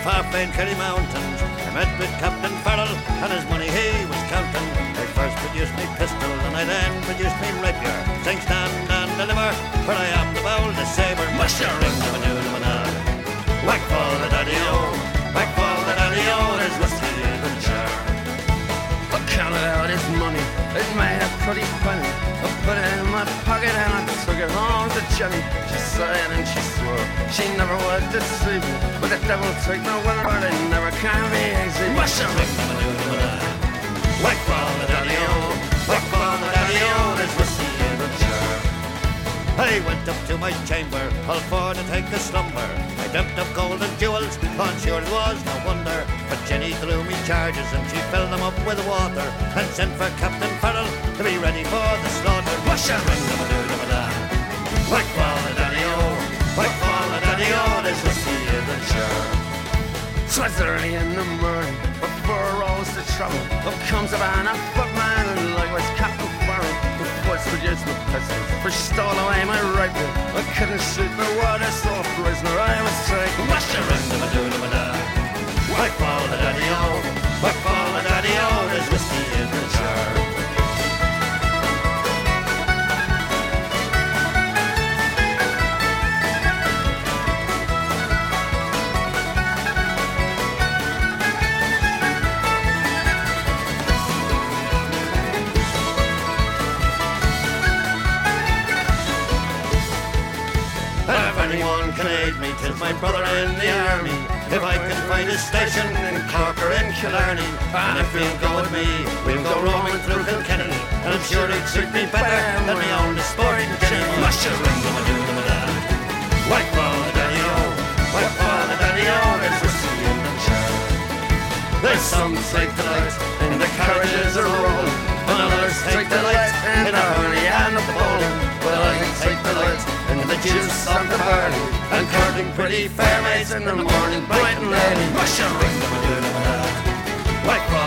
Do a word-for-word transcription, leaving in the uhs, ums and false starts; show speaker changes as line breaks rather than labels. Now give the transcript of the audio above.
far famed Kerry Mountains. I met with Captain Farrell, and his money he was counting. I first produced me pistol, and I then produced me rapier. Sing, stand, and deliver, for I am the bold sabre. Musher, ring, the manoo, the manaa. Whack fall the daddy-o, whack fall the daddy-o, there's whiskey in the jar.
I counted out his money, it made a pretty penny. I put it in my pocket and I took it home to Jenny. She sighed and she swore she never would deceive me, but the devil take my word for it never can be easy.
Musher, ring, the manoo, the manaa. Whack fall the daddy-o, whack fall the daddy-o, there's whiskey in the jar. I went up to my chamber, all for to take a slumber. I dreamt of gold and jewels, and sure it was no wonder. But Jenny threw me charges, and she filled them up with water, and sent for Captain Farrell to be ready for the slaughter. Musher, ring, the manoo, the manaa. Whack fall the daddy-o, whack fall the daddy-o, there's whiskey in the jar.
Twas early in the morning, before I rose to trouble, up comes a man, a footman, and likewise Captain Farrell, who first produced my pistol, for she stole away my rifle. I couldn't shoot no water, so a prisoner I was taken.
Musher, ring, the manoo, the manaa. Whack fall the daddy-o, whack fall the daddy-o, there's whiskey in the jar. If anyone can aid me, 'tis my brother in the army. If I can find a station in Cork or in Killarney, and if he'll go with me, we'll go roaming through Kilkenny, and I'm sure he'd suit me better than me own the sporting Jenny. Musher, ring, the manoo, the manaa. Whack fall the daddy-o, whack fall the daddy-o, there's whiskey in the jar. There's some take delight in the carriages are rolling, and others take delight in the hurry and the bowling. Well, I take delight in the juice of the barley, and courting pretty fair maids in the morning bright and early. Musher, ring, the manoo, the manaa. Whack fall